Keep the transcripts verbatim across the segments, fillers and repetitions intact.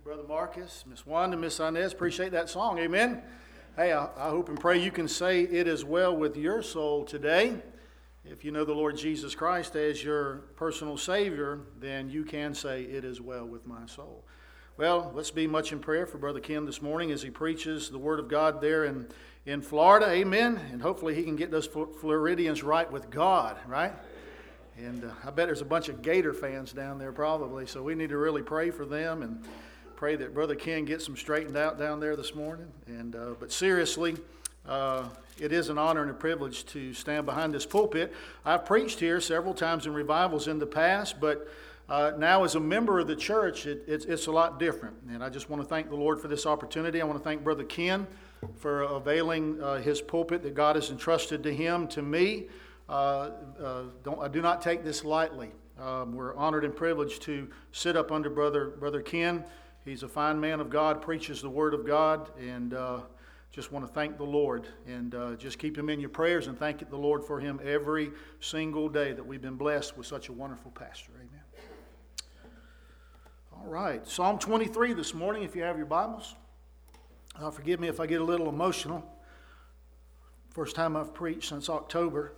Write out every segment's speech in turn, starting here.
Brother Marcus, Miss Wanda, Miss Inez, appreciate that song. Amen. Hey, I, I hope and pray you can say it as well with your soul today. If you know the Lord Jesus Christ as your personal Savior, then you can say it is well with my soul. Well, let's be much in prayer for Brother Ken this morning as he preaches the Word of God there in, in Florida. Amen. And hopefully he can get those Floridians right with God, right? And uh, I bet there's a bunch of Gator fans down there probably, so we need to really pray for them and pray that Brother Ken gets them straightened out down there this morning. And uh, but seriously, uh, it is an honor and a privilege to stand behind this pulpit. I've preached here several times in revivals in the past, but uh, now as a member of the church, it, it's, it's a lot different. And I just want to thank the Lord for this opportunity. I want to thank Brother Ken for availing uh, his pulpit that God has entrusted to him, to me. Uh, uh, don't, I do not take this lightly. Um, we're honored and privileged to sit up under Brother Brother Ken. He's a fine man of God, preaches the Word of God, and uh, just want to thank the Lord. And uh, just keep him in your prayers and thank the Lord for him every single day that we've been blessed with such a wonderful pastor. Amen. All right, Psalm twenty-three this morning, if you have your Bibles. Uh, forgive me if I get a little emotional. First time I've preached since October.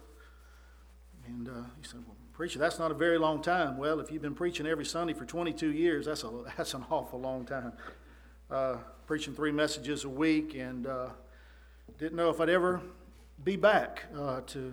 And uh, he said, well, preacher, that's not a very long time. Well, if you've been preaching every Sunday for twenty-two years, that's a that's an awful long time. Uh, preaching three messages a week, and uh, didn't know if I'd ever be back uh, to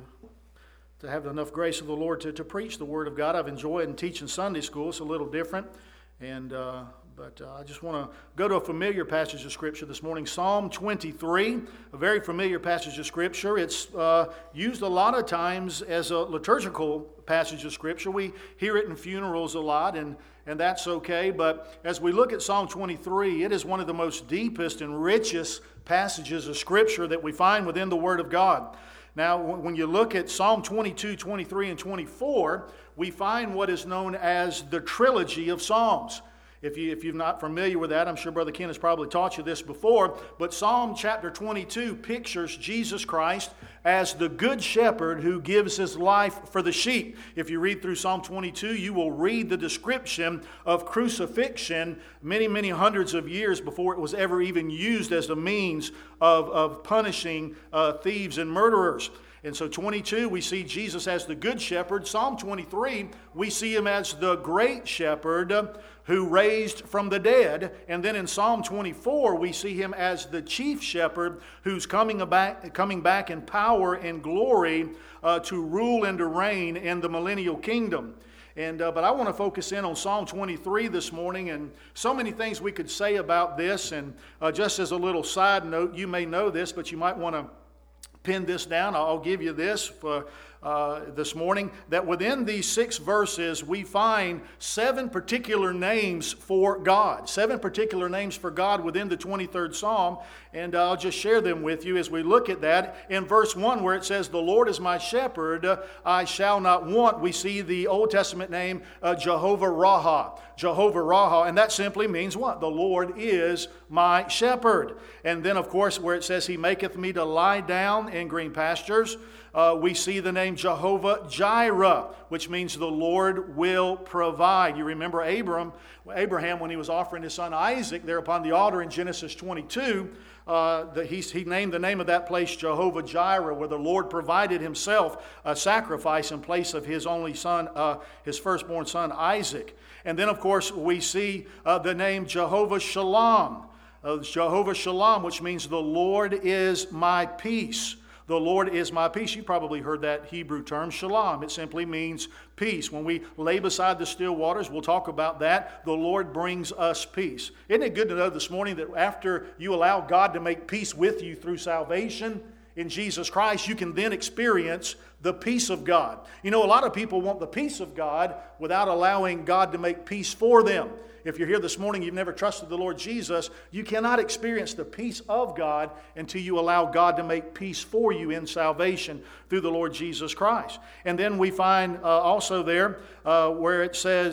to have enough grace of the Lord to, to preach the Word of God. I've enjoyed teaching Sunday school. It's a little different, and uh, but uh, I just want to go to a familiar passage of Scripture this morning. Psalm twenty-three, a very familiar passage of Scripture. It's uh, used a lot of times as a liturgical passage of Scripture. We hear it in funerals a lot, and, and that's okay. But as we look at Psalm twenty-three, it is one of the most deepest and richest passages of Scripture that we find within the Word of God. Now, when you look at Psalm twenty-two, twenty-three, and twenty-four, we find what is known as the trilogy of Psalms. If, you, if you're not familiar with that, I'm sure Brother Ken has probably taught you this before, but Psalm chapter twenty-two pictures Jesus Christ as the good shepherd who gives his life for the sheep. If you read through Psalm twenty-two, you will read the description of crucifixion many, many hundreds of years before it was ever even used as a means of, of punishing uh, thieves and murderers. And so twenty-two, we see Jesus as the good shepherd. Psalm twenty-three, we see him as the great shepherd who raised from the dead. And then in Psalm twenty-four, we see him as the chief shepherd who's coming back, coming back in power and glory uh, to rule and to reign in the millennial kingdom. And uh, but I want to focus in on Psalm twenty-three this morning, and so many things we could say about this. And uh, just as a little side note, you may know this, but you might want to pin this down. I'll give you this for uh, this morning, that within these six verses we find seven particular names for God. Seven particular names for God within the twenty-third Psalm, and I'll just share them with you as we look at that. In verse one, where it says, "The Lord is my shepherd, I shall not want," we see the Old Testament name uh, Jehovah Raha. Jehovah Raha, and that simply means what? The Lord is my shepherd. And then, of course, where it says, "He maketh me to lie down in green pastures," Uh, we see the name Jehovah Jireh, which means the Lord will provide. You remember Abraham, Abraham when he was offering his son Isaac there upon the altar in Genesis twenty-two, uh, the, he, he named the name of that place Jehovah Jireh, where the Lord provided himself a sacrifice in place of his only son, uh, his firstborn son Isaac. And then, of course, we see uh, the name Jehovah Shalom, uh, Jehovah Shalom, which means the Lord is my peace. The Lord is my peace. You probably heard that Hebrew term, shalom. It simply means peace. When we lay beside the still waters, we'll talk about that. The Lord brings us peace. Isn't it good to know this morning that after you allow God to make peace with you through salvation in Jesus Christ, you can then experience the peace of God. You know, a lot of people want the peace of God without allowing God to make peace for them. If you're here this morning, you've never trusted the Lord Jesus, you cannot experience the peace of God until you allow God to make peace for you in salvation through the Lord Jesus Christ. And then we find uh, also there uh, where it says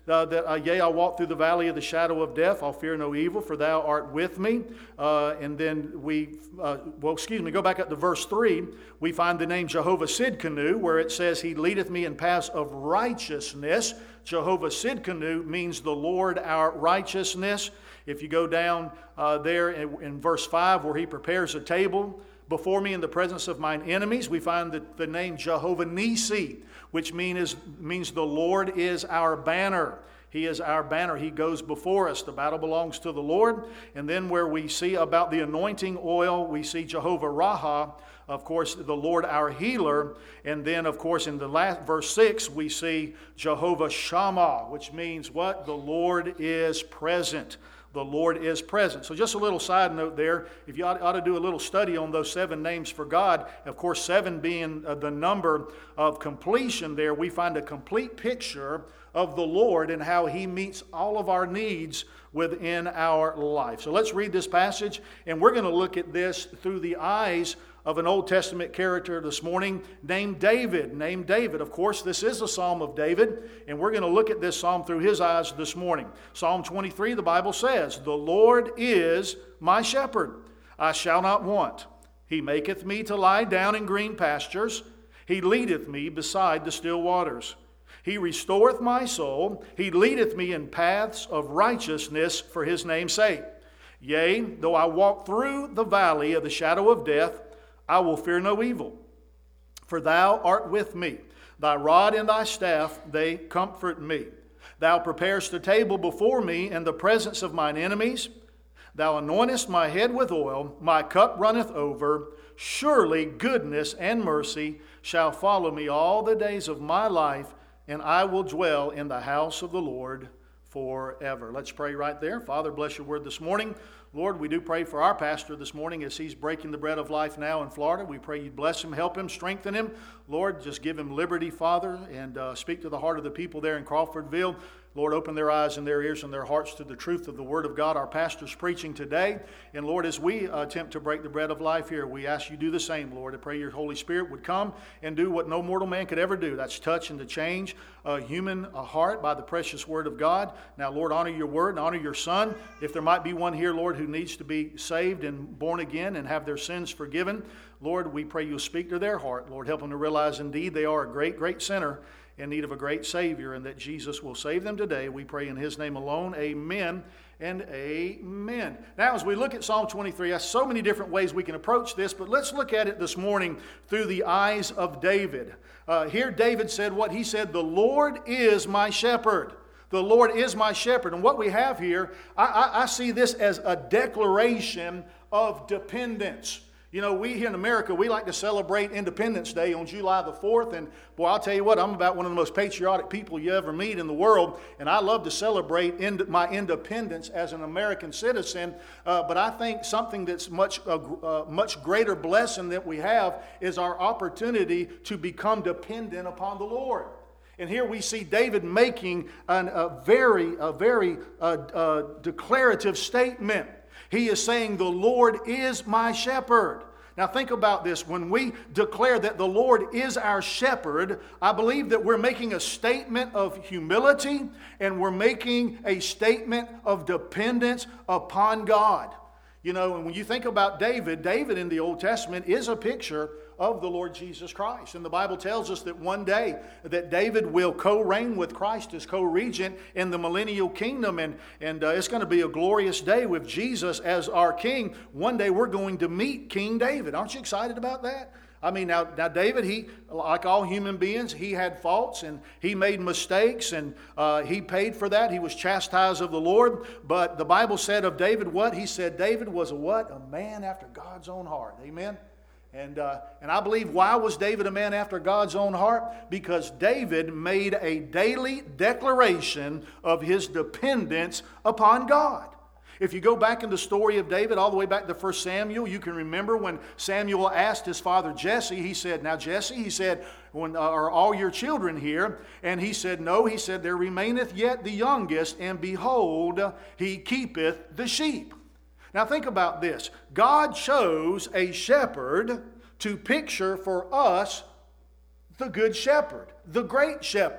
uh, that, uh, yea, I walk through the valley of the shadow of death, I'll fear no evil, for thou art with me. Uh, and then we, uh, well, excuse me, go back up to verse three. We find the name Jehovah Sidkenu, where it says, he leadeth me in paths of righteousness. Jehovah Sidkenu means the Lord our righteousness. If you go down uh, there in, in verse five, where he prepares a table before me in the presence of mine enemies, we find the, the name Jehovah Nisi, which mean is, means the Lord is our banner. He is our banner. He goes before us. The battle belongs to the Lord. And then where we see about the anointing oil, we see Jehovah Raha, of course, the Lord our healer. And then, of course, in the last verse six, we see Jehovah Shammah, which means what? The Lord is present. The Lord is present. So just a little side note there. If you ought, ought to do a little study on those seven names for God, of course, seven being uh, the number of completion there, we find a complete picture of the Lord and how He meets all of our needs within our life. So let's read this passage, and we're going to look at this through the eyes of an Old Testament character this morning named David. Named David. Of course, this is a Psalm of David, and we're going to look at this Psalm through his eyes this morning. Psalm twenty-three, the Bible says, the Lord is my shepherd. I shall not want. He maketh me to lie down in green pastures. He leadeth me beside the still waters. He restoreth my soul. He leadeth me in paths of righteousness for his name's sake. Yea, though I walk through the valley of the shadow of death, I will fear no evil, for thou art with me. Thy rod and thy staff, they comfort me. Thou preparest a table before me in the presence of mine enemies. Thou anointest my head with oil, my cup runneth over. Surely goodness and mercy shall follow me all the days of my life, and I will dwell in the house of the Lord forever. Let's pray right there. Father, bless your word this morning. Lord, we do pray for our pastor this morning as he's breaking the bread of life now in Florida. We pray you'd bless him, help him, strengthen him. Lord, just give him liberty, Father, and uh, speak to the heart of the people there in Crawfordville. Lord, open their eyes and their ears and their hearts to the truth of the Word of God our pastor's preaching today. And Lord, as we uh, attempt to break the bread of life here, we ask you do the same, Lord. I pray your Holy Spirit would come and do what no mortal man could ever do. That's touch and to change a human a heart by the precious Word of God. Now, Lord, honor your Word and honor your Son. If there might be one here, Lord, who needs to be saved and born again and have their sins forgiven, Lord, we pray you'll speak to their heart. Lord, help them to realize indeed they are a great, great sinner in need of a great Savior, and that Jesus will save them today. We pray in His name alone. Amen and amen. Now, as we look at Psalm twenty-three, there's so many different ways we can approach this, but let's look at it this morning through the eyes of David. Uh, here David said what he said, the Lord is my shepherd. The Lord is my shepherd. And what we have here, I, I, I see this as a declaration of dependence. You know, we here in America, we like to celebrate Independence Day on July the fourth. And boy, I'll tell you what, I'm about one of the most patriotic people you ever meet in the world. And I love to celebrate ind- my independence as an American citizen. Uh, but I think something that's much, uh, uh, much greater blessing that we have is our opportunity to become dependent upon the Lord. And here we see David making an, a very, a very uh, uh, declarative statement. He is saying, the Lord is my shepherd. Now think about this. When we declare that the Lord is our shepherd, I believe that we're making a statement of humility and we're making a statement of dependence upon God. You know, and when you think about David, David in the Old Testament is a picture of the Lord Jesus Christ. And the Bible tells us that one day that David will co-reign with Christ as co-regent in the millennial kingdom. And, and uh, it's going to be a glorious day with Jesus as our king. One day we're going to meet King David. Aren't you excited about that? I mean, now, now David, he, like all human beings, he had faults and he made mistakes and uh, he paid for that. He was chastised of the Lord. But the Bible said of David what? He said David was a what? A man after God's own heart. Amen? And, uh, and I believe, why was David a man after God's own heart? Because David made a daily declaration of his dependence upon God. If you go back in the story of David, all the way back to First Samuel, you can remember when Samuel asked his father Jesse, he said, now Jesse, he said, when, uh, are all your children here? And he said, no, he said, there remaineth yet the youngest, and behold, he keepeth the sheep. Now think about this. God chose a shepherd to picture for us the good shepherd, the great shepherd,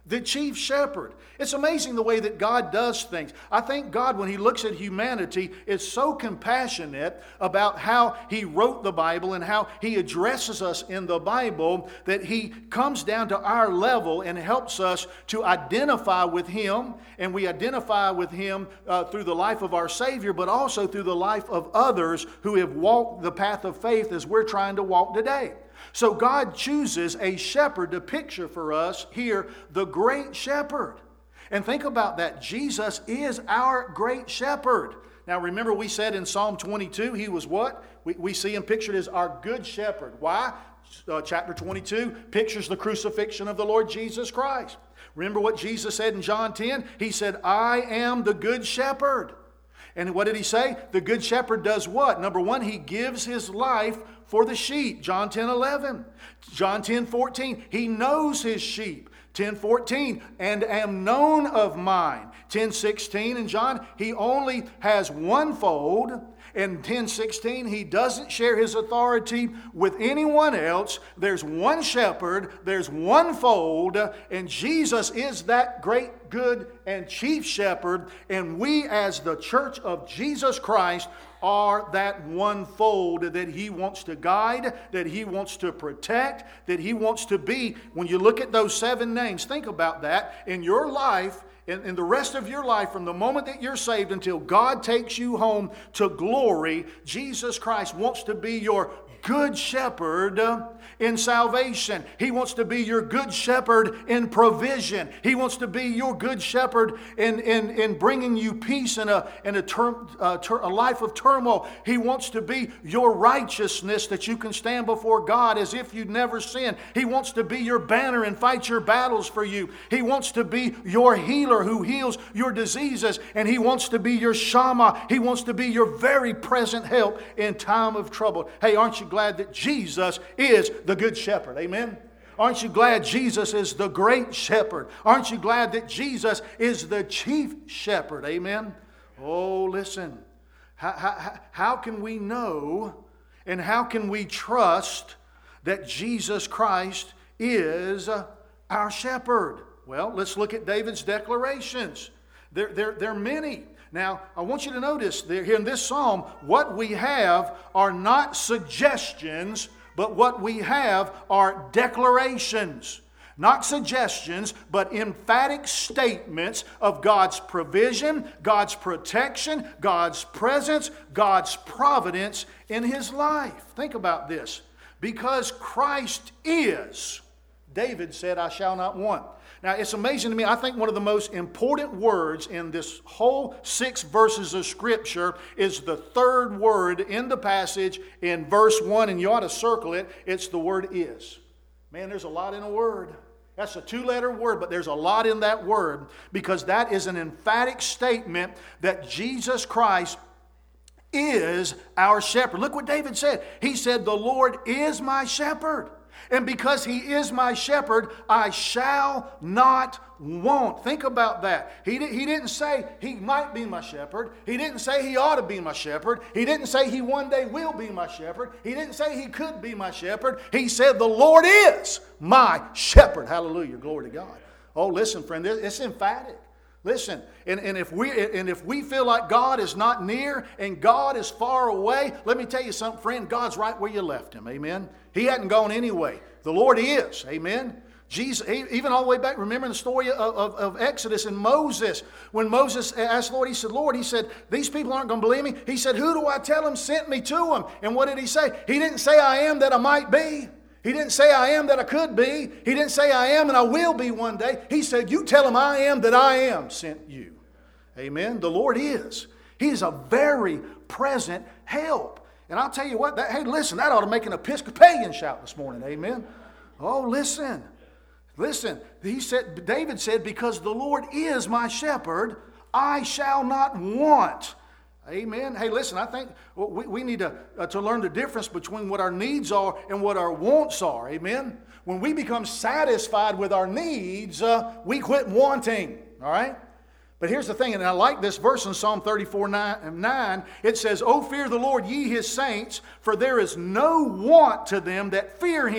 the chief shepherd. It's amazing the way that God does things. I think God, when He looks at humanity, is so compassionate about how He wrote the Bible and how He addresses us in the Bible that He comes down to our level and helps us to identify with Him. And we identify with Him uh, through the life of our Savior, but also through the life of others who have walked the path of faith as we're trying to walk today. So God chooses a shepherd to picture for us here, the great shepherd. And think about that. Jesus is our great shepherd. Now remember we said in Psalm twenty-two, He was what? We, we see Him pictured as our good shepherd. Why? Uh, chapter twenty-two pictures the crucifixion of the Lord Jesus Christ. Remember what Jesus said in John ten? He said, I am the good shepherd. And what did He say? The good shepherd does what? Number one, He gives His life for the sheep. John ten eleven. John ten fourteen. He knows His sheep. ten fourteen. And am known of mine. ten sixteen. And John, He only has one fold. In ten sixteen, He doesn't share His authority with anyone else. There's one shepherd. There's one fold. And Jesus is that great, good, and chief shepherd. And we as the church of Jesus Christ are that one fold that He wants to guide, that He wants to protect, that He wants to be. When you look at those seven names, think about that. In your life, in, in the rest of your life, from the moment that you're saved until God takes you home to glory, Jesus Christ wants to be your good shepherd in salvation. He wants to be your good shepherd in provision. He wants to be your good shepherd in, in, in bringing you peace in, a, in a, term, uh, ter- a life of turmoil. He wants to be your righteousness that you can stand before God as if you'd never sinned. He wants to be your banner and fight your battles for you. He wants to be your healer who heals your diseases. And He wants to be your Shammah. He wants to be your very present help in time of trouble. Hey, aren't you glad that Jesus is the good shepherd? Amen? Aren't you glad Jesus is the great shepherd? Aren't you glad that Jesus is the chief shepherd? Amen? Oh, listen. How, how, how can we know and how can we trust that Jesus Christ is our shepherd? Well, let's look at David's declarations. There, there, there are many. Now, I want you to notice there, here in this psalm, what we have are not suggestions, but what we have are declarations. Not suggestions, but emphatic statements of God's provision, God's protection, God's presence, God's providence in His life. Think about this. Because Christ is, David said, I shall not want. Now, it's amazing to me. I think one of the most important words in this whole six verses of Scripture is the third word in the passage in verse one, and you ought to circle it. It's the word is. Man, there's a lot in a word. That's a two-letter word, but there's a lot in that word because that is an emphatic statement that Jesus Christ is our shepherd. Look what David said. He said, the Lord is my shepherd. And because He is my shepherd, I shall not want. Think about that. He, di- he didn't say He might be my shepherd. He didn't say He ought to be my shepherd. He didn't say He one day will be my shepherd. He didn't say He could be my shepherd. He said the Lord is my shepherd. Hallelujah. Glory to God. Oh, listen, friend, it's emphatic. Listen, and, and, if we, and if we feel like God is not near and God is far away, let me tell you something, friend, God's right where you left Him, amen? He hadn't gone anyway. The Lord is, amen? Jesus, even all the way back, remember the story of, of, of Exodus and Moses. When Moses asked the Lord, he said, Lord, he said, these people aren't going to believe me. He said, who do I tell them sent me to them? And what did He say? He didn't say I am that I might be. He didn't say I am that I could be. He didn't say I am and I will be one day. He said, you tell them I am that I am sent you. Amen. The Lord is. He is a very present help. And I'll tell you what, that, hey, listen, that ought to make an Episcopalian shout this morning. Amen. Oh, listen. Listen. He said, David said, because the Lord is my shepherd, I shall not want. Amen. Hey, listen, I think we, we need to, uh, to learn the difference between what our needs are and what our wants are. Amen. When we become satisfied with our needs, uh, we quit wanting. All right. But here's the thing, and I like this verse in Psalm thirty-four nine. It says, O fear the Lord, ye His saints, for there is no want to them that fear Him.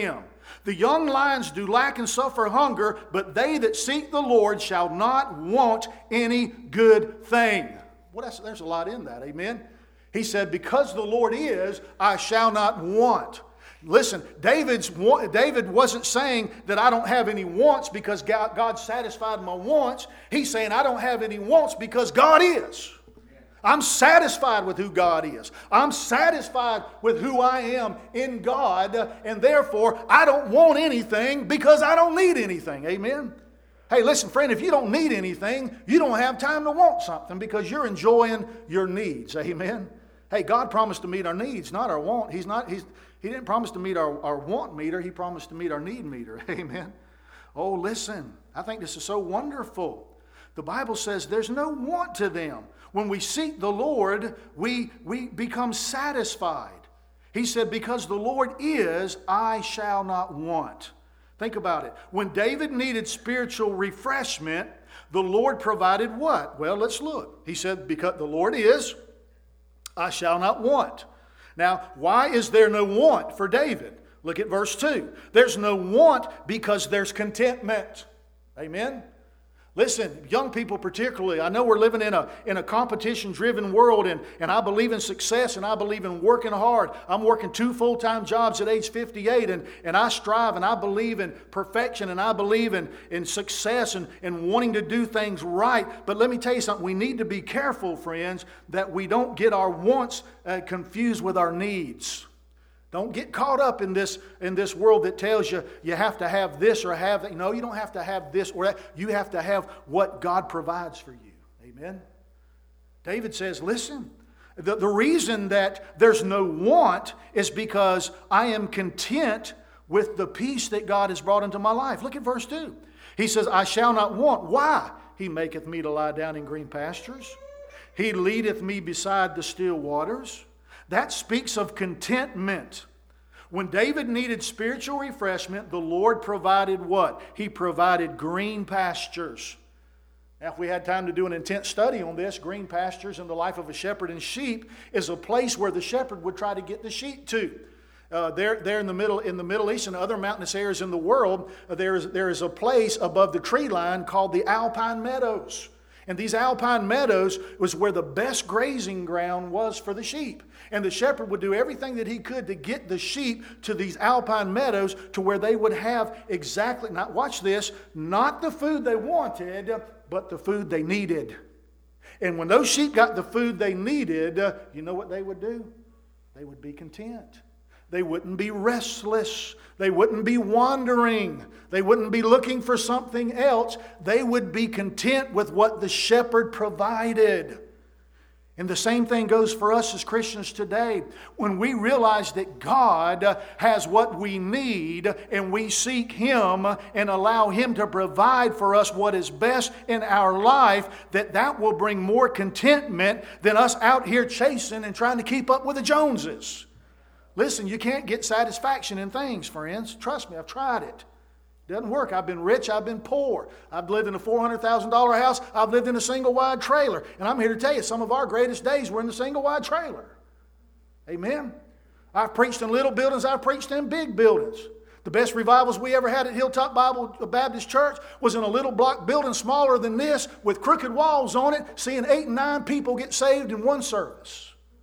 The young lions do lack and suffer hunger, but they that seek the Lord shall not want any good thing. Well, that's, there's a lot in that, amen? He said, because the Lord is, I shall not want. Listen, David's, David wasn't saying that I don't have any wants because God, God satisfied my wants. He's saying I don't have any wants because God is. I'm satisfied with who God is. I'm satisfied with who I am in God, and therefore I don't want anything because I don't need anything. Amen? Hey, listen, friend, if you don't need anything, you don't have time to want something because you're enjoying your needs. Amen? Hey, God promised to meet our needs, not our want. He's not, he's, he didn't promise to meet our, our want meter. He promised to meet our need meter. Amen? Oh, listen, I think this is so wonderful. The Bible says there's no want to them. When we seek the Lord, we, we become satisfied. He said, because the Lord is, I shall not want. Think about it. When David needed spiritual refreshment, the Lord provided what? Well, let's look. He said, because the Lord is, I shall not want. Now, why is there no want for David? Look at verse two. There's no want because there's contentment. Amen? Listen, young people particularly, I know we're living in a, in a competition-driven world, and, and I believe in success, and I believe in working hard. I'm working two full-time jobs at age fifty-eight, and, and I strive, and I believe in perfection, and I believe in, in success and, and wanting to do things right. But let me tell you something. We need to be careful, friends, that we don't get our wants uh, confused with our needs. Don't get caught up in this, in this world that tells you you have to have this or have that. No, you don't have to have this or that. You have to have what God provides for you. Amen? David says, listen, the, the reason that there's no want is because I am content with the peace that God has brought into my life. Look at verse two. He says, I shall not want. Why? He maketh me to lie down in green pastures. He leadeth me beside the still waters. That speaks of contentment. When David needed spiritual refreshment, the Lord provided what? He provided green pastures. Now, if we had time to do an intense study on this, green pastures in the life of a shepherd and sheep is a place where the shepherd would try to get the sheep to. Uh, there, there in the middle, in the Middle East and other mountainous areas in the world, uh, there is there is a place above the tree line called the Alpine Meadows. And these alpine meadows was where the best grazing ground was for the sheep. And the shepherd would do everything that he could to get the sheep to these alpine meadows to where they would have exactly, not watch this, not the food they wanted, but the food they needed. And when those sheep got the food they needed, uh, you know what they would do? They would be content. They wouldn't be restless. They wouldn't be wandering. They wouldn't be looking for something else. They would be content with what the shepherd provided. And the same thing goes for us as Christians today. When we realize that God has what we need and we seek Him and allow Him to provide for us what is best in our life, that that will bring more contentment than us out here chasing and trying to keep up with the Joneses. Listen, you can't get satisfaction in things, friends. Trust me, I've tried it. It doesn't work. I've been rich, I've been poor. I've lived in a four hundred thousand dollars house. I've lived in a single-wide trailer. And I'm here to tell you, some of our greatest days were in the single-wide trailer. Amen? I've preached in little buildings. I've preached in big buildings. The best revivals we ever had at Hilltop Bible Baptist Church was in a little block building smaller than this with crooked walls on it, seeing eight and nine people get saved in one service.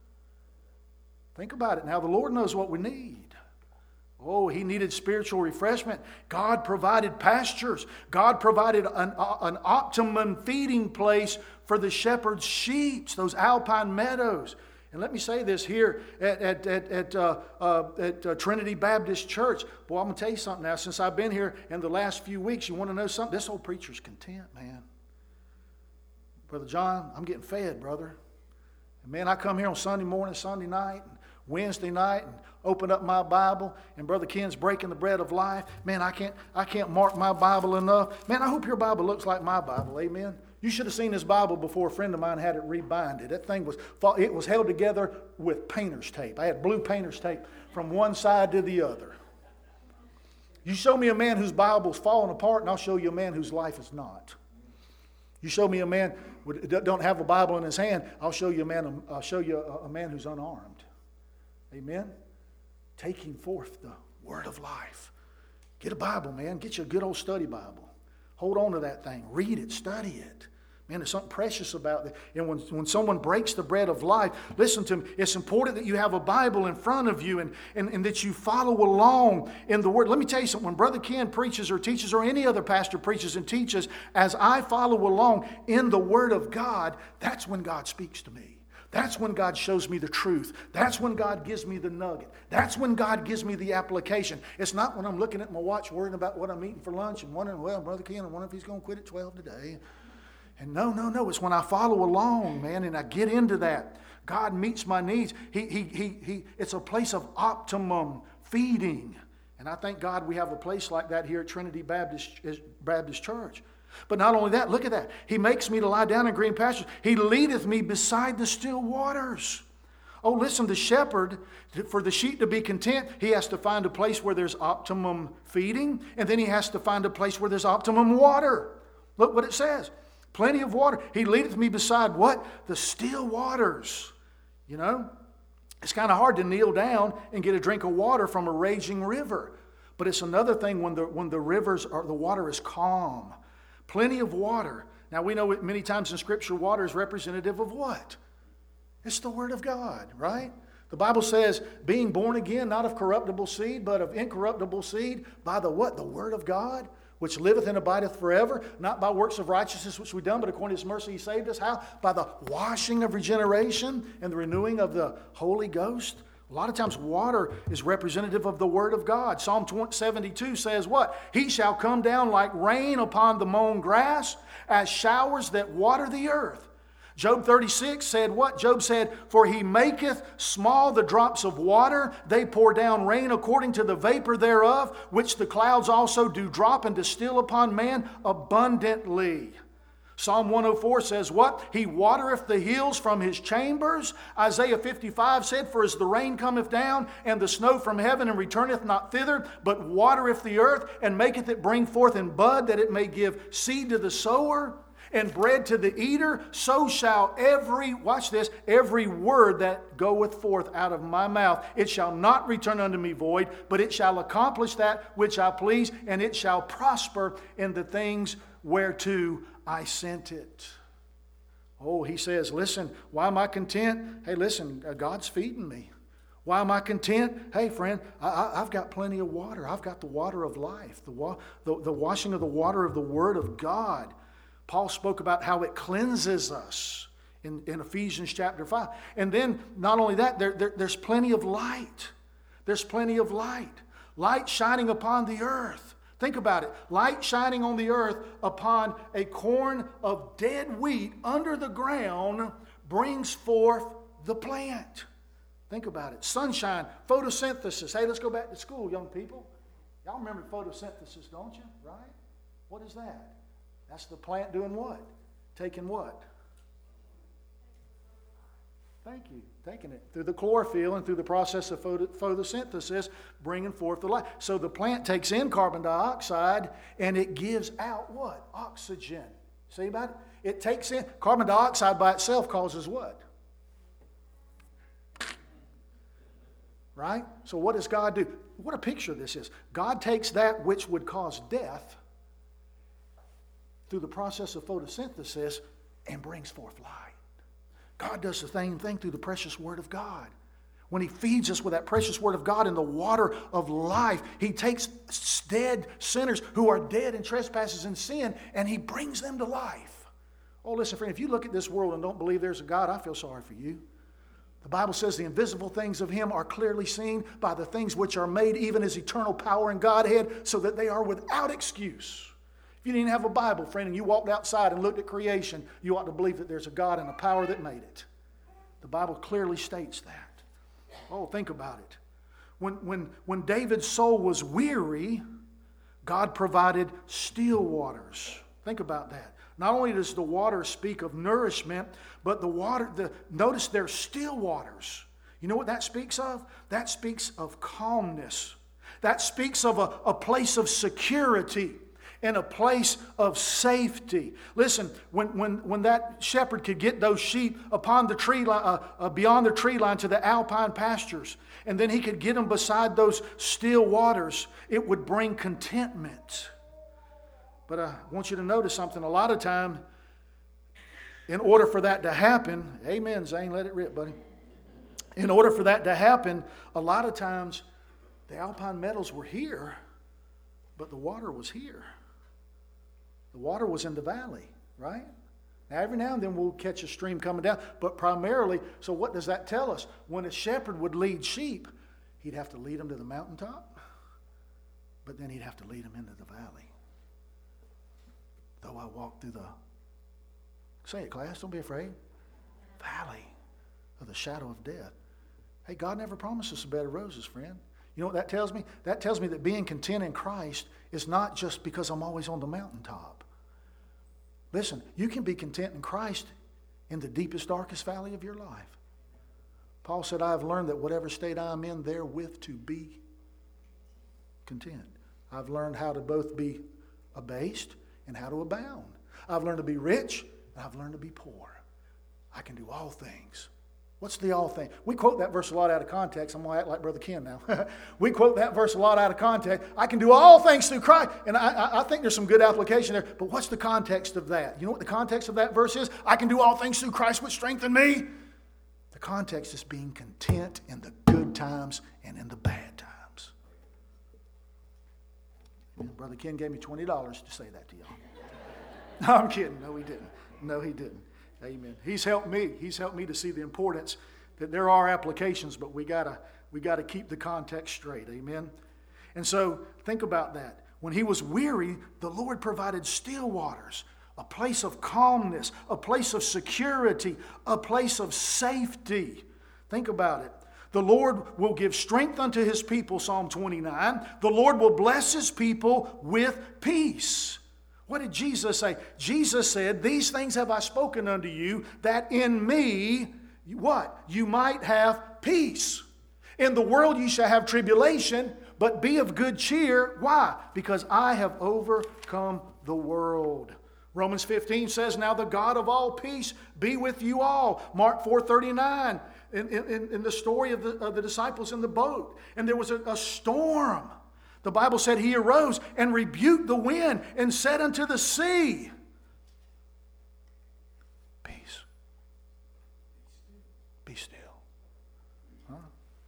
Think about it now. The Lord knows what we need. Oh, he needed spiritual refreshment. God provided pastures. God provided an, an optimum feeding place for the shepherd's sheep, those alpine meadows. And let me say this here at, at, at, at, uh, uh, at uh, Trinity Baptist Church. Boy, I'm going to tell you something now. Since I've been here in the last few weeks, you want to know something? This old preacher's content, man. Brother John, I'm getting fed, brother. And man, I come here on Sunday morning, Sunday night, Wednesday night, and open up my Bible, and Brother Ken's breaking the bread of life. Man, I can't I can't mark my Bible enough. Man, I hope your Bible looks like my Bible. Amen. You should have seen this Bible before a friend of mine had it rebinded. That thing was it was held together with painter's tape. I had blue painter's tape from one side to the other. You show me a man whose Bible's falling apart, and I'll show you a man whose life is not. You show me a man who don't have a Bible in his hand, I'll show you a man. I'll show you a, a man who's unarmed. Amen? Taking forth the word of life. Get a Bible, man. Get you a good old study Bible. Hold on to that thing. Read it. Study it. Man, there's something precious about it. And when, when someone breaks the bread of life, listen to me, it's important that you have a Bible in front of you and, and, and that you follow along in the Word. Let me tell you something. When Brother Ken preaches or teaches or any other pastor preaches and teaches, as I follow along in the Word of God, that's when God speaks to me. That's when God shows me the truth. That's when God gives me the nugget. That's when God gives me the application. It's not when I'm looking at my watch worrying about what I'm eating for lunch and wondering, well, Brother Ken, I wonder if he's going to quit at twelve today. And no, no, no. It's when I follow along, man, and I get into that. God meets my needs. He, he, he, he, it's a place of optimum feeding. And I thank God we have a place like that here at Trinity Baptist, Baptist Church. But not only that, look at that. He makes me to lie down in green pastures. He leadeth me beside the still waters. Oh, listen, the shepherd, for the sheep to be content, he has to find a place where there's optimum feeding, and then he has to find a place where there's optimum water. Look what it says. Plenty of water. He leadeth me beside what? The still waters. You know, it's kind of hard to kneel down and get a drink of water from a raging river. But it's another thing when the, when the rivers are, the water is calm. Plenty of water. Now we know many times in Scripture water is representative of what? It's the Word of God, right? The Bible says, being born again, not of corruptible seed, but of incorruptible seed, by the what? The Word of God, which liveth and abideth forever, not by works of righteousness which we've done, but according to His mercy He saved us. How? By the washing of regeneration and the renewing of the Holy Ghost. A lot of times water is representative of the Word of God. Psalm seventy-two says what? He shall come down like rain upon the mown grass, as showers that water the earth. Job thirty-six said what? Job said, for He maketh small the drops of water, they pour down rain according to the vapor thereof, which the clouds also do drop and distill upon man abundantly. Psalm one oh four says what? He watereth the hills from His chambers. Isaiah fifty-five said, for as the rain cometh down, and the snow from heaven, and returneth not thither, but watereth the earth, and maketh it bring forth in bud, that it may give seed to the sower, and bread to the eater, so shall every, watch this, every word that goeth forth out of my mouth, it shall not return unto me void, but it shall accomplish that which I please, and it shall prosper in the things whereto I sent it. Oh, he says, listen, why am I content? Hey, listen, God's feeding me. Why am I content? Hey, friend, I, I, I've got plenty of water. I've got the water of life, the, wa- the, the washing of the water of the Word of God. Paul spoke about how it cleanses us in, in Ephesians chapter five. And then, not only that, there, there, there's plenty of light. There's plenty of light. Light shining upon the earth. Think about it. Light shining on the earth upon a corn of dead wheat under the ground brings forth the plant. Think about it. Sunshine, photosynthesis. Hey, let's go back to school, young people. Y'all remember photosynthesis, don't you? Right? What is that? That's the plant doing what? Taking what? Thank you. Taking it through the chlorophyll and through the process of photo- photosynthesis, bringing forth the light. So the plant takes in carbon dioxide and it gives out what? Oxygen. See about it? It takes in carbon dioxide by itself causes what? Right? So what does God do? What a picture this is. God takes that which would cause death through the process of photosynthesis and brings forth light. God does the same thing through the precious Word of God. When He feeds us with that precious Word of God and the water of life, He takes dead sinners who are dead in trespasses and sin, and He brings them to life. Oh, listen, friend, if you look at this world and don't believe there's a God, I feel sorry for you. The Bible says the invisible things of Him are clearly seen by the things which are made, even His eternal power and Godhead, so that they are without excuse. If you didn't have a Bible, friend, and you walked outside and looked at creation, you ought to believe that there's a God and a power that made it. The Bible clearly states that. Oh, think about it. When, when, when David's soul was weary, God provided still waters. Think about that. Not only does the water speak of nourishment, but the water, the, notice they're still waters. You know what that speaks of? That speaks of calmness. That speaks of a, a place of security. in a place of safety. Listen, when, when, when that shepherd could get those sheep upon the tree line, uh, uh, beyond the tree line to the alpine pastures, and then he could get them beside those still waters, it would bring contentment. But I want you to notice something. A lot of time, in order for that to happen, amen, Zane, let it rip, buddy. In order for that to happen, a lot of times the alpine meadows were here, but the water was here. The water was in the valley, right? Now, every now and then we'll catch a stream coming down, but primarily, so what does that tell us? When a shepherd would lead sheep, he'd have to lead them to the mountaintop, but then he'd have to lead them into the valley. Though I walk through the, say it, class, don't be afraid, valley of the shadow of death. Hey, God never promised us a bed of roses, friend. You know what that tells me? That tells me that being content in Christ is not just because I'm always on the mountaintop. Listen, you can be content in Christ in the deepest, darkest valley of your life. Paul said, I have learned that whatever state I'm in, therewith to be content. I've learned how to both be abased and how to abound. I've learned to be rich and I've learned to be poor. I can do all things. What's the all thing? We quote that verse a lot out of context. I'm going to act like Brother Ken now. We quote that verse a lot out of context. I can do all things through Christ. And I, I, I think there's some good application there. But what's the context of that? You know what the context of that verse is? I can do all things through Christ which strengthen me. The context is being content in the good times and in the bad times. And Brother Ken gave me twenty dollars to say that to y'all. No, I'm kidding. No, he didn't. No, he didn't. Amen. He's helped me. He's helped me to see the importance that there are applications, but we gotta we gotta keep the context straight. Amen. And so think about that. When he was weary, the Lord provided still waters, a place of calmness, a place of security, a place of safety. Think about it. The Lord will give strength unto his people, Psalm twenty-nine. The Lord will bless his people with peace. What did Jesus say? Jesus said, these things have I spoken unto you, that in me, what? You might have peace. In the world you shall have tribulation, but be of good cheer. Why? Because I have overcome the world. Romans fifteen says, now the God of all peace be with you all. Mark four thirty-nine, in, in, in the story of the, of the disciples in the boat. And there was a, a storm. The Bible said he arose and rebuked the wind and said unto the sea, peace, be still. Huh?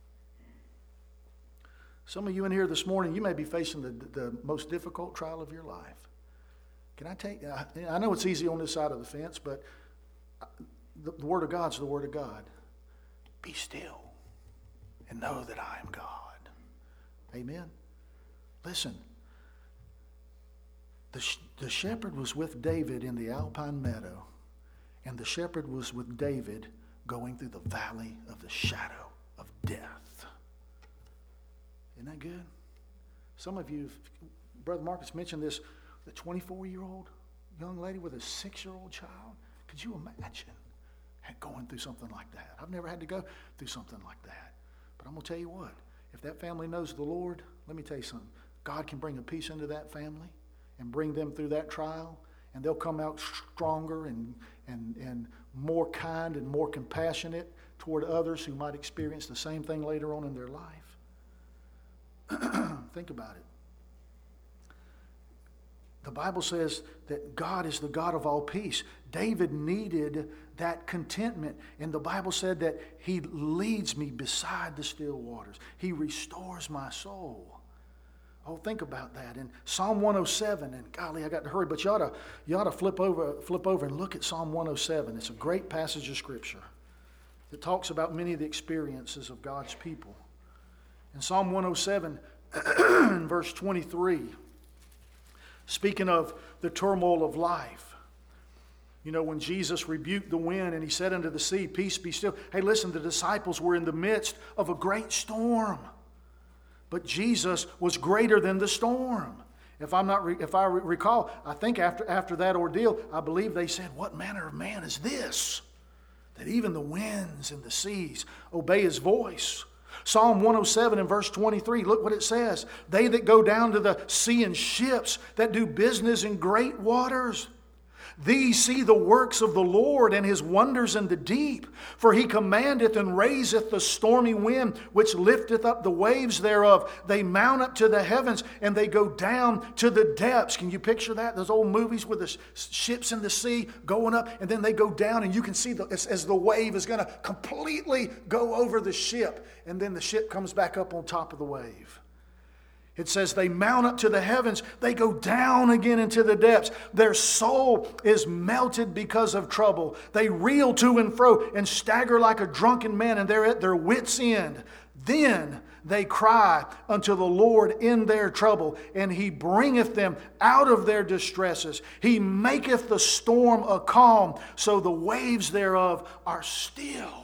Some of you in here this morning, you may be facing the, the most difficult trial of your life. Can I take, I, I know it's easy on this side of the fence, but the, the Word of God's the Word of God. Be still and know that I am God. Amen. Listen, the, the shepherd was with David in the alpine meadow, and the shepherd was with David going through the valley of the shadow of death. Isn't that good? Some of you, Brother Marcus mentioned this, the twenty-four-year-old young lady with a six-year-old child. Could you imagine going through something like that? I've never had to go through something like that. But I'm going to tell you what, if that family knows the Lord, let me tell you something. God can bring a peace into that family and bring them through that trial, and they'll come out stronger and, and, and more kind and more compassionate toward others who might experience the same thing later on in their life. Think about it. The Bible says that God is the God of all peace. David needed that contentment. And the Bible said that he leads me beside the still waters. He restores my soul. Oh, think about that. In Psalm one oh seven, and golly, I got to hurry, but you ought to, you ought to flip over, flip over and look at Psalm one oh seven. It's a great passage of Scripture that talks about many of the experiences of God's people. In Psalm one oh seven, in verse twenty-three, speaking of the turmoil of life, you know, when Jesus rebuked the wind and he said unto the sea, peace be still. Hey, listen, the disciples were in the midst of a great storm. But Jesus was greater than the storm. If I'm not, re- if I re- recall, I think after after that ordeal, I believe they said, "What manner of man is this, that even the winds and the seas obey his voice?" Psalm one oh seven and verse twenty-three, look what it says. They that go down to the sea in ships, that do business in great waters. These see the works of the Lord and his wonders in the deep. For he commandeth and raiseth the stormy wind, which lifteth up the waves thereof. They mount up to the heavens, and they go down to the depths. Can you picture that? Those old movies with the ships in the sea going up, and then they go down, and you can see the, as, as the wave is going to completely go over the ship, and then the ship comes back up on top of the wave. It says they mount up to the heavens. They go down again into the depths. Their soul is melted because of trouble. They reel to and fro and stagger like a drunken man, and they're at their wits' end. Then they cry unto the Lord in their trouble, and he bringeth them out of their distresses. He maketh the storm a calm, so the waves thereof are still.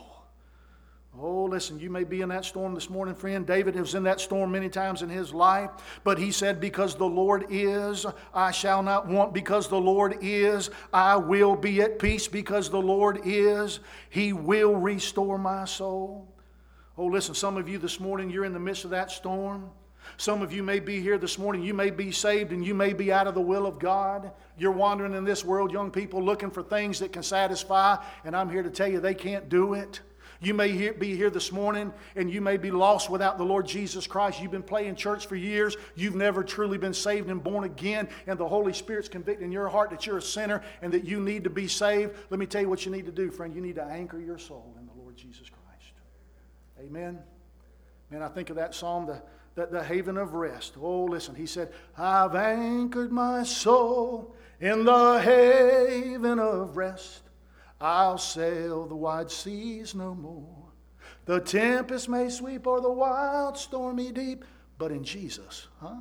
Oh, listen, you may be in that storm this morning, friend. David was in that storm many times in his life, but he said, because the Lord is, I shall not want. Because the Lord is, I will be at peace. Because the Lord is, he will restore my soul. Oh, listen, some of you this morning, you're in the midst of that storm. Some of you may be here this morning. You may be saved and you may be out of the will of God. You're wandering in this world, young people, looking for things that can satisfy, and I'm here to tell you they can't do it. You may be here this morning and you may be lost without the Lord Jesus Christ. You've been playing church for years. You've never truly been saved and born again, and the Holy Spirit's convicting your heart that you're a sinner and that you need to be saved. Let me tell you what you need to do, friend. You need to anchor your soul in the Lord Jesus Christ. Amen. Man, I think of that psalm, the, the, the haven of rest. Oh, listen, he said, I've anchored my soul in the haven of rest. I'll sail the wide seas no more. The tempest may sweep o'er the wild stormy deep, but in Jesus, huh?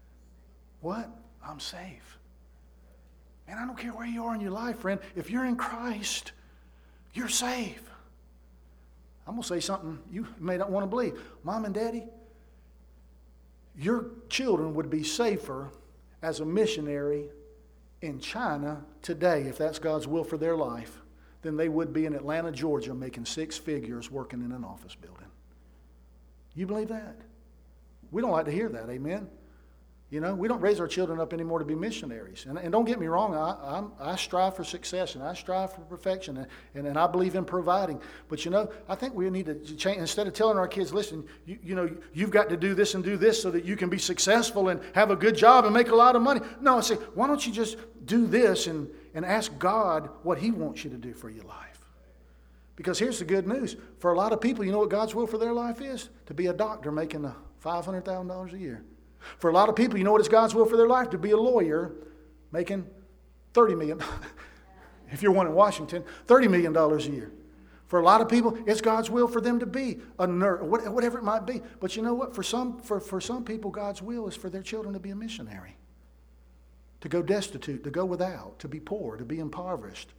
What? I'm safe. And I don't care where you are in your life, friend. If you're in Christ, you're safe. I'm going to say something you may not want to believe. Mom and Daddy, your children would be safer as a missionary in China today, if that's God's will for their life, than they would be in Atlanta, Georgia, making six figures working in an office building. You believe that? We don't like to hear that, amen? You know, we don't raise our children up anymore to be missionaries. And, and don't get me wrong, I, I'm, I strive for success and I strive for perfection, and, and, and I believe in providing. But you know, I think we need to change. Instead of telling our kids, listen, you, you know, you've got to do this and do this so that you can be successful and have a good job and make a lot of money. No, I say, why don't you just do this and, and ask God what he wants you to do for your life? Because here's the good news. For a lot of people, you know what God's will for their life is? To be a doctor making five hundred thousand dollars a year. For a lot of people, you know what is God's will for their life? To be a lawyer making thirty million dollars. If you're one in Washington, thirty million dollars a year. For a lot of people, it's God's will for them to be a nurse, whatever it might be. But you know what? For some, for, for some people, God's will is for their children to be a missionary. To go destitute, to go without, to be poor, to be impoverished.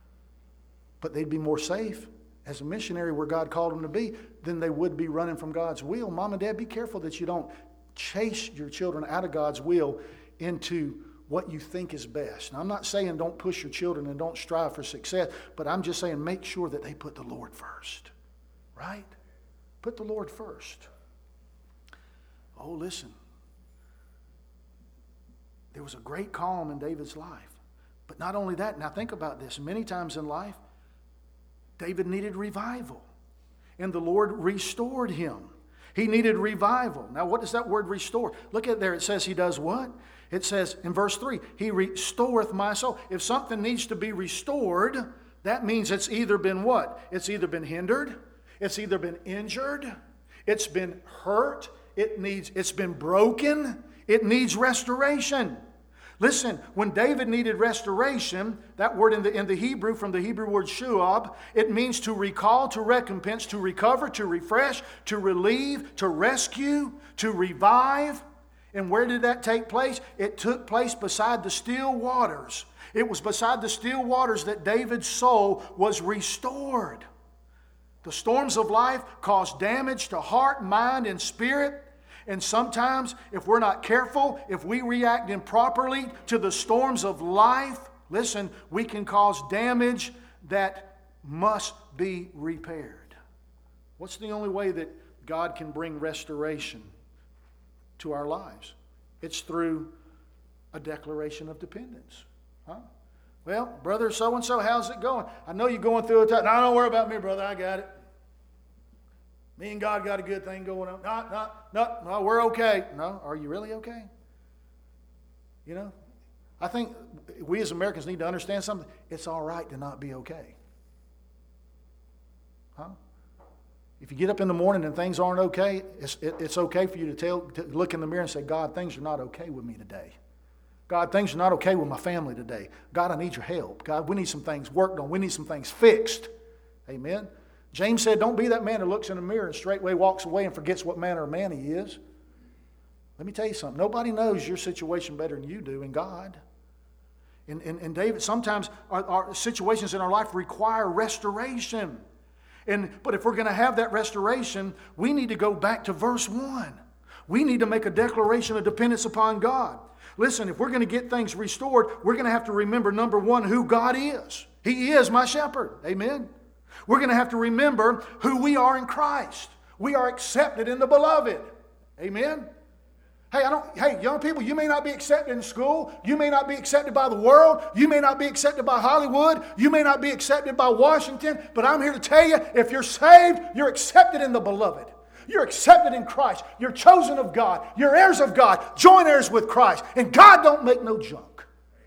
But they'd be more safe as a missionary where God called them to be than they would be running from God's will. Mom and Dad, be careful that you don't chase your children out of God's will into what you think is best. Now, I'm not saying don't push your children and don't strive for success, but I'm just saying make sure that they put the Lord first. Right? Put the Lord first. Oh, listen. There was a great calm in David's life. But not only that, now think about this. Many times in life, David needed revival, and the Lord restored him. He needed revival. Now, what does that word restore? Look at there. It says he does what? It says in verse three, he restoreth my soul. If something needs to be restored, that means it's either been what? It's either been hindered, it's either been injured, it's been hurt, it needs, it's been broken, it needs restoration. Listen, when David needed restoration, that word in the, in the Hebrew, from the Hebrew word shuab, it means to recall, to recompense, to recover, to refresh, to relieve, to rescue, to revive. And where did that take place? It took place beside the still waters. It was beside the still waters that David's soul was restored. The storms of life cause damage to heart, mind, and spirit. And sometimes, if we're not careful, if we react improperly to the storms of life, listen, we can cause damage that must be repaired. What's the only way that God can bring restoration to our lives. It's through a declaration of dependence. Huh? Well, brother so-and-so, how's it going? I know you're going through a time. No, don't worry about me, brother. I got it. Me and God got a good thing going on. No, no, no, no, we're okay. No, are you really okay? You know, I think we as Americans need to understand something. It's all right to not be okay. Huh? If you get up in the morning and things aren't okay, it's, it, it's okay for you to, tell, to look in the mirror and say, God, things are not okay with me today. God, things are not okay with my family today. God, I need your help. God, we need some things worked on. We need some things fixed. Amen. James said, don't be that man who looks in the mirror and straightway walks away and forgets what manner of man he is. Let me tell you something. Nobody knows your situation better than you do in God. And, and, and David, sometimes our, our situations in our life require restoration. And, but if we're going to have that restoration, we need to go back to verse one. We need to make a declaration of dependence upon God. Listen, if we're going to get things restored, we're going to have to remember, number one, who God is. He is my shepherd. Amen. We're going to have to remember who we are in Christ. We are accepted in the beloved. Amen. Hey, I don't, hey, young people, you may not be accepted in school. You may not be accepted by the world. You may not be accepted by Hollywood. You may not be accepted by Washington. But I'm here to tell you, if you're saved, you're accepted in the beloved. You're accepted in Christ. You're chosen of God. You're heirs of God. Joint heirs with Christ. And God don't make no junk.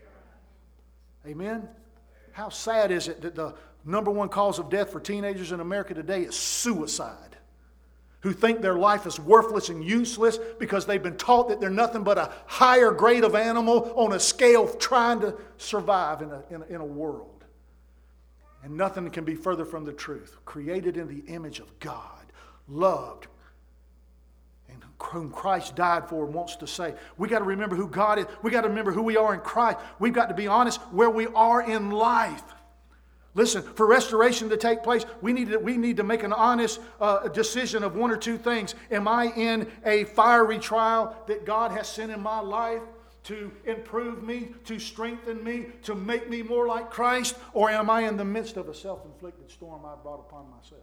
Amen? How sad is it that the number one cause of death for teenagers in America today is suicide? Who think their life is worthless and useless because they've been taught that they're nothing but a higher grade of animal on a scale trying to survive in a, in a, in a world. And nothing can be further from the truth. Created in the image of God, loved, and whom Christ died for and wants to say. We got to remember who God is. We got to remember who we are in Christ. We've got to be honest where we are in life. Listen, for restoration to take place, we need to, we need to make an honest uh, decision of one or two things. Am I in a fiery trial that God has sent in my life to improve me, to strengthen me, to make me more like Christ? Or am I in the midst of a self-inflicted storm I brought upon myself?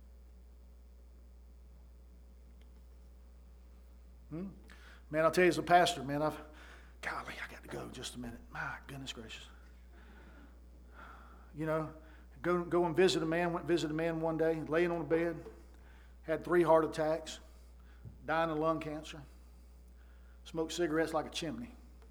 Hmm? Man, I'll tell you as a pastor, man, I've, golly, I got to go just a minute. My goodness gracious. You know, go go and visit a man. Went and visited a man one day, laying on a bed, had three heart attacks, dying of lung cancer, smoked cigarettes like a chimney.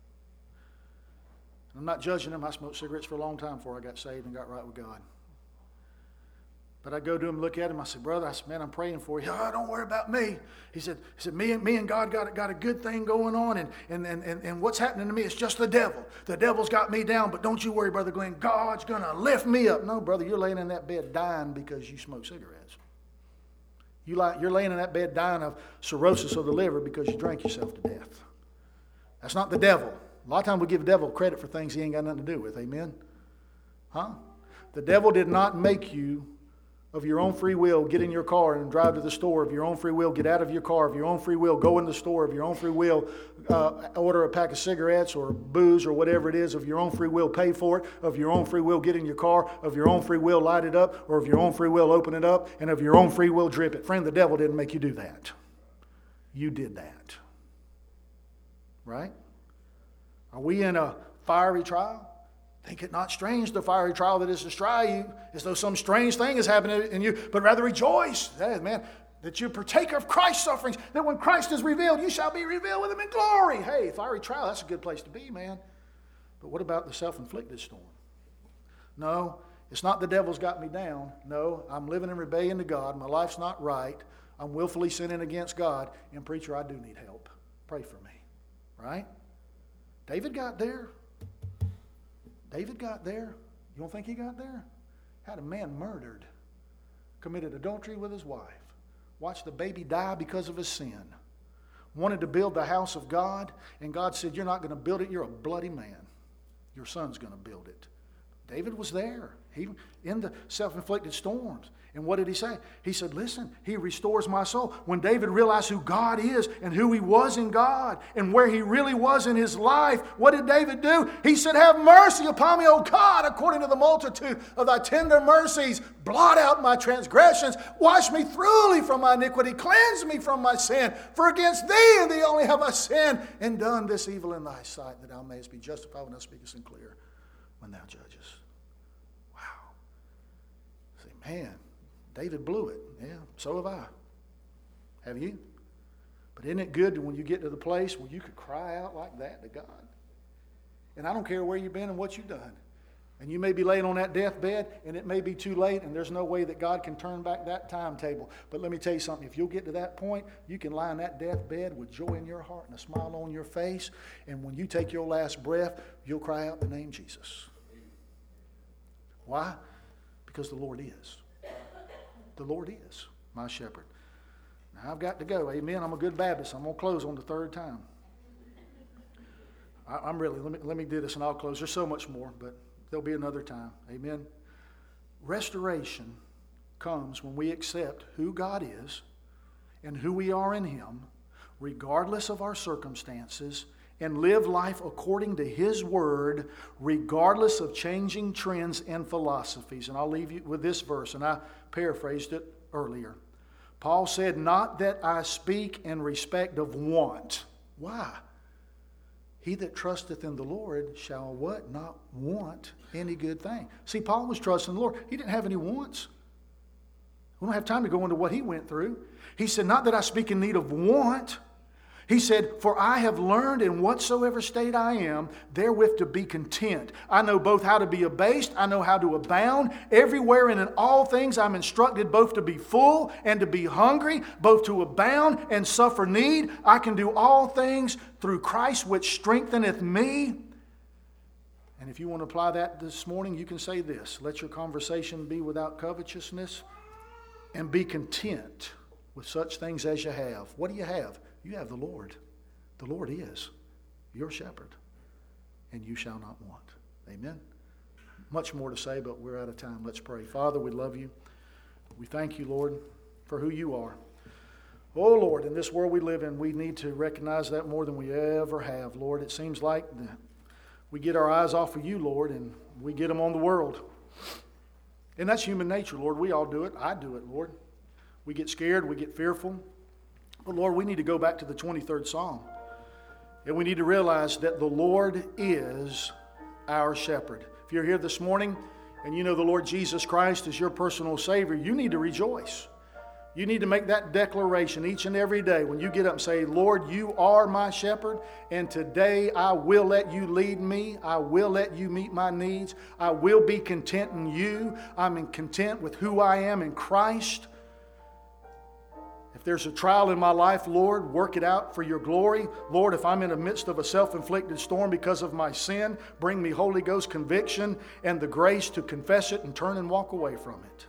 I'm not judging him. I smoked cigarettes for a long time before I got saved and got right with God. But I go to him, look at him. I said, brother, I said, man, I'm praying for you. Oh, don't worry about me. He said, he said, me and me and God got, got a good thing going on, and, and, and, and what's happening to me is just the devil. The devil's got me down, but don't you worry, Brother Glenn. God's going to lift me up. No, brother, you're laying in that bed dying because you smoke cigarettes. You like, you're laying in that bed dying of cirrhosis of the liver because you drank yourself to death. That's not the devil. A lot of times we give the devil credit for things he ain't got nothing to do with. Amen? Huh? The devil did not make you of your own free will, get in your car and drive to the store. Of your own free will, get out of your car. Of your own free will, go in the store. Of your own free will, uh, order a pack of cigarettes or booze or whatever it is. Of your own free will, pay for it. Of your own free will, get in your car. Of your own free will, light it up. Or of your own free will, open it up. And of your own free will, drip it. Friend, the devil didn't make you do that. You did that. Right? Are we in a fiery trial? Think it not strange, the fiery trial that is to try you, as though some strange thing is happening in you, but rather rejoice, hey, man, that you partake of Christ's sufferings, that when Christ is revealed, you shall be revealed with him in glory. Hey, fiery trial, that's a good place to be, man. But what about the self-inflicted storm? No, it's not the devil's got me down. No, I'm living in rebellion to God. My life's not right. I'm willfully sinning against God. And preacher, I do need help. Pray for me. Right? David got there. David got there. You don't think he got there? Had a man murdered. Committed adultery with his wife. Watched the baby die because of his sin. Wanted to build the house of God. And God said, you're not going to build it. You're a bloody man. Your son's going to build it. David was there. He in the self-inflicted storms. And what did he say? He said, listen, he restores my soul. When David realized who God is and who he was in God and where he really was in his life, what did David do? He said, have mercy upon me, O God, according to the multitude of thy tender mercies. Blot out my transgressions. Wash me thoroughly from my iniquity. Cleanse me from my sin. For against thee and thee only have I sinned and done this evil in thy sight, that thou mayest be justified when thou speakest and clear when thou judgest. Wow. Say, man, David blew it. Yeah, so have I. Have you? But isn't it good when you get to the place where you could cry out like that to God? And I don't care where you've been and what you've done. And you may be laying on that deathbed, and it may be too late, and there's no way that God can turn back that timetable. But let me tell you something. If you'll get to that point, you can lie on that deathbed with joy in your heart and a smile on your face. And when you take your last breath, you'll cry out the name Jesus. Why? Because the Lord is. The Lord is my shepherd. Now I've got to go. Amen. I'm a good Baptist. I'm going to close on the third time. I, I'm really, let me, let me do this and I'll close. There's so much more, but there'll be another time. Amen. Restoration comes when we accept who God is and who we are in Him, regardless of our circumstances, and live life according to His Word, regardless of changing trends and philosophies. And I'll leave you with this verse, and I paraphrased it earlier. Paul said, not that I speak in respect of want. Why? He that trusteth in the Lord shall what? Not want any good thing. See, Paul was trusting in the Lord. He didn't have any wants. We don't have time to go into what he went through. He said, not that I speak in need of want. He said, for I have learned in whatsoever state I am, therewith to be content. I know both how to be abased, I know how to abound. Everywhere and in all things I'm instructed both to be full and to be hungry, both to abound and suffer need. I can do all things through Christ which strengtheneth me. And if you want to apply that this morning, you can say this. Let your conversation be without covetousness, and be content with such things as you have. What do you have? You have the Lord. The Lord is your shepherd, and you shall not want. Amen. Much more to say, but we're out of time. Let's pray. Father, we love you. We thank you, Lord, for who you are. Oh, Lord, in this world we live in, we need to recognize that more than we ever have. Lord, it seems like we get our eyes off of you, Lord, and we get them on the world. And that's human nature, Lord. We all do it. I do it, Lord. We get scared. We get fearful. But Lord, we need to go back to the twenty-third Psalm. And we need to realize that the Lord is our shepherd. If you're here this morning and you know the Lord Jesus Christ is your personal Savior, you need to rejoice. You need to make that declaration each and every day when you get up and say, Lord, you are my shepherd, and today I will let you lead me. I will let you meet my needs. I will be content in you. I'm content with who I am in Christ. If there's a trial in my life, Lord, work it out for your glory. Lord, if I'm in the midst of a self-inflicted storm because of my sin, bring me Holy Ghost conviction and the grace to confess it and turn and walk away from it.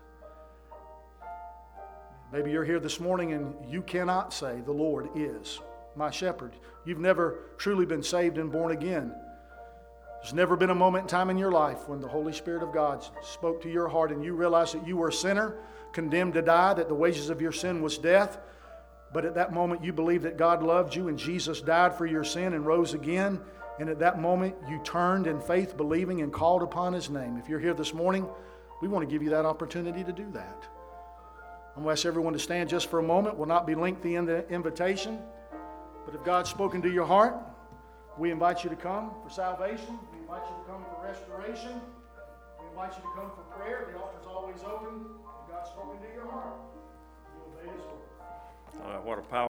Maybe you're here this morning and you cannot say, the Lord is my shepherd. You've never truly been saved and born again. There's never been a moment in time in your life when the Holy Spirit of God spoke to your heart and you realized that you were a sinner, condemned to die, that the wages of your sin was death. But at that moment you believed that God loved you and Jesus died for your sin and rose again. And at that moment you turned in faith, believing, and called upon His name. If you're here this morning, we want to give you that opportunity to do that. I'm going to ask everyone to stand just for a moment. Will not be lengthy in the invitation. But if God's spoken to your heart, we invite you to come for salvation. We invite you to come for restoration. We invite you to come for prayer. The altar's always open. If God's spoken to your heart, you obey His word. Uh, what a powerful